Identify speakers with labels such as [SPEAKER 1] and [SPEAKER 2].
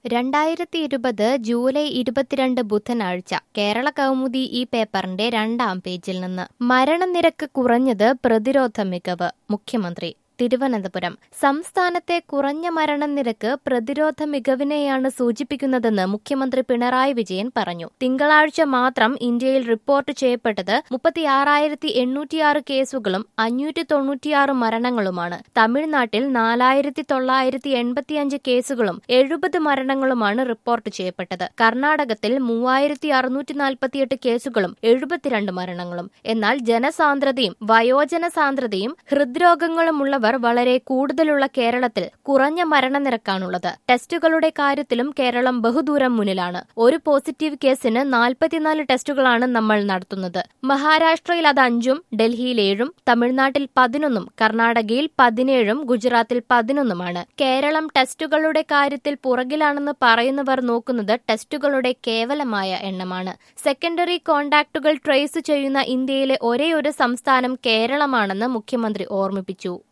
[SPEAKER 1] 2020 July 22 ബുധനാഴ്ച കേരള കൗമുദി ഈ പേപ്പറിന്റെ 2-ാം പേജിൽ നിന്ന് മരണനിരക്ക് കുറഞ്ഞത് പ്രതിരോധ മികവ് മുഖ്യമന്ത്രി തിരുവനന്തപുരം സംസ്ഥാനത്തെ കുറഞ്ഞ മരണനിരക്ക് പ്രതിരോധ മികവിനെയാണ് സൂചിപ്പിക്കുന്നതെന്ന് മുഖ്യമന്ത്രി പിണറായി വിജയൻ പറഞ്ഞു. തിങ്കളാഴ്ച മാത്രം ഇന്ത്യയിൽ റിപ്പോർട്ട് ചെയ്യപ്പെട്ടത് 36,806 കേസുകളും 596 മരണങ്ങളുമാണ്. തമിഴ്നാട്ടിൽ 4,985 കേസുകളും 70 മരണങ്ങളുമാണ് റിപ്പോർട്ട് ചെയ്യപ്പെട്ടത്. കർണാടകത്തിൽ 3,648 കേസുകളും 72 മരണങ്ങളും. എന്നാൽ ജനസാന്ദ്രതയും വയോജന സാന്ദ്രതയും ഹൃദ്രോഗങ്ങളുമുള്ളവർ വളരെ കൂടുതലുള്ള കേരളത്തിൽ കുറഞ്ഞ മരണനിരക്കാണുള്ളത്. ടെസ്റ്റുകളുടെ കാര്യത്തിലും കേരളം ബഹുദൂരം മുന്നിലാണ്. ഒരു പോസിറ്റീവ് കേസിന് 44 ടെസ്റ്റുകളാണ് നമ്മൾ നടത്തുന്നത്. മഹാരാഷ്ട്രയിൽ അത് 5-ഉം ഡൽഹിയിൽ 7-ഉം തമിഴ്നാട്ടിൽ 11-ഉം കർണാടകയിൽ 17-ഉം ഗുജറാത്തിൽ 11-ഉമാണ്. കേരളം ടെസ്റ്റുകളുടെ കാര്യത്തിൽ പുറകിലാണെന്ന് പറയുന്നവർ നോക്കുന്നത് ടെസ്റ്റുകളുടെ കേവലമായ എണ്ണമാണ്. സെക്കൻഡറി കോണ്ടാക്റ്റുകൾ ട്രേസ് ചെയ്യുന്ന ഇന്ത്യയിലെ ഒരേയൊരു സംസ്ഥാനം കേരളമാണെന്ന് മുഖ്യമന്ത്രി ഓർമ്മിപ്പിച്ചു.